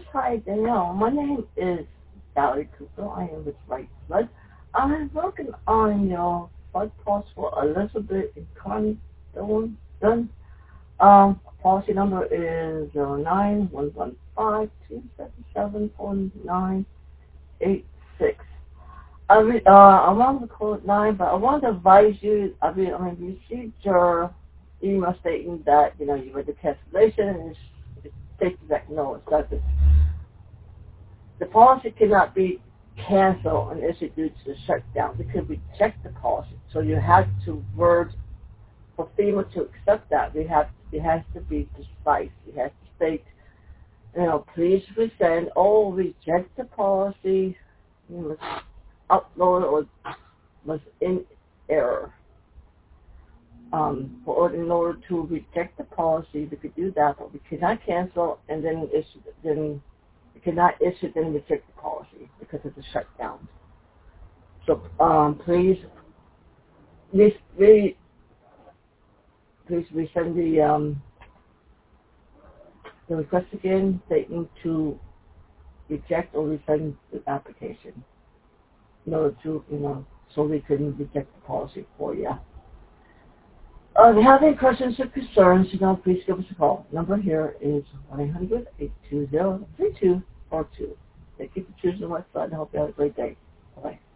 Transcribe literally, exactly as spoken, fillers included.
hi, Danielle. My name is Valerie Cooper. I am with Right Flood. I'm working on your flood policy for Elizabeth and Connie Done. Um, policy number is zero nine one one five two seven seven four nine eight six. I re- uh, I want to call it nine, but I want to advise you. I mean, I mean, received your email stating that you know you read the cancellation and it's, it's states that no, it's not. This. The policy cannot be canceled and issued due to the shutdown. We could reject the policy, so you have to word for FEMA to accept that. We have it has to be precise. It has to state, you know, please resend or reject the policy. You know, upload or was in error. Um, for in order to reject the policy, we could do that, but we cannot cancel and then issue. Then we cannot issue then reject the policy because of the shutdown. So um, please, please, please, please resend the um, the request again, stating to reject or resend the application. In order to, you know, so we can reject the policy for you. Uh, if you have any questions or concerns, you know, please give us a call. Number here is one eight hundred eight two zero three two four two. Thank you for choosing Westside and I hope you have a great day. Bye-bye.